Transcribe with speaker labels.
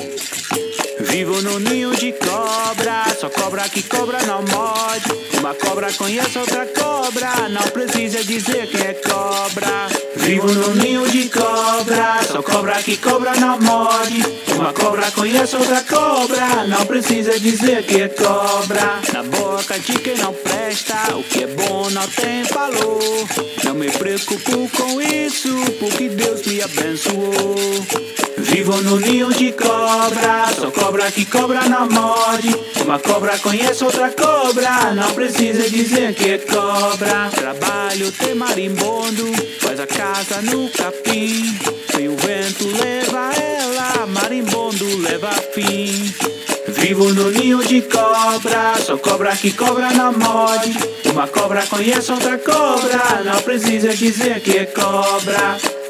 Speaker 1: Vivo no ninho de cobra, só cobra que cobra não morde. Uma cobra conhece outra cobra, não precisa dizer quem é cobra. Vivo no ninho de cobra, só cobra que cobra não morde. Uma cobra conhece outra cobra, não precisa dizer que é cobra. Na boca de quem não presta, o que é bom não tem valor. Não me preocupo com isso, porque Deus me abençoou. Vivo no ninho de cobra, só cobra que cobra não morde. Uma cobra conhece outra cobra, não precisa dizer que é cobra. Trabalho tem marimbondo, faz a casa no capim. Se o vento leva ela, marimbondo leva fim. Vivo no ninho de cobra, só cobra que cobra não morde. Uma cobra conhece outra cobra, não precisa dizer que é cobra.